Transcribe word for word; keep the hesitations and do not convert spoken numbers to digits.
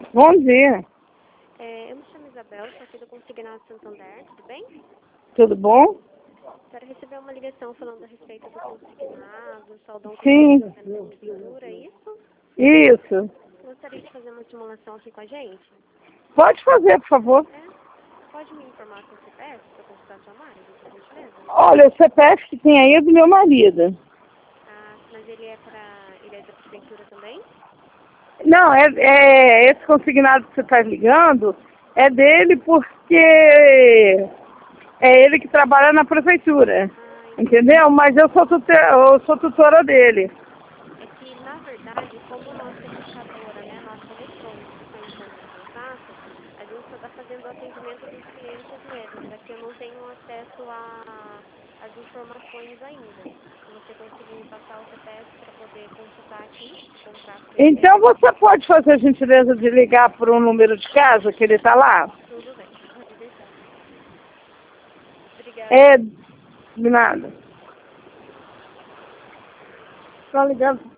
Bom dia. É, eu me chamo Isabel, sou aqui do Consignado Santander, tudo bem? Tudo bom? Quero receber uma ligação falando a respeito do consignado, saudão que Sim. está fazendo de pintura, é isso? Isso. Gostaria de fazer uma simulação aqui com a gente? Pode fazer, por favor. É? Pode me informar seu C P F para consultar sua marca, por gentileza? Olha, o C P F que tem aí é do meu marido. Ah, mas ele é para. Ele é da prefeitura também? Não, é, é esse consignado que você está ligando é dele porque é ele que trabalha na prefeitura. Ah, entendi. Entendeu? Mas eu sou, tute, eu sou tutora dele. É que, na verdade, como nossa fechadora, né, nossa eletrônica está entrando em contato, a gente só está fazendo o atendimento dos clientes mesmo, já que eu não tenho acesso a- às informações ainda. Se você conseguir me passar o C P F para poder consultar aqui, o contrato perfeito, Então você pode fazer a gentileza de ligar por um número de casa que ele está lá? tudo bem, pode deixar. Obrigada. É, de nada. Tá ligando?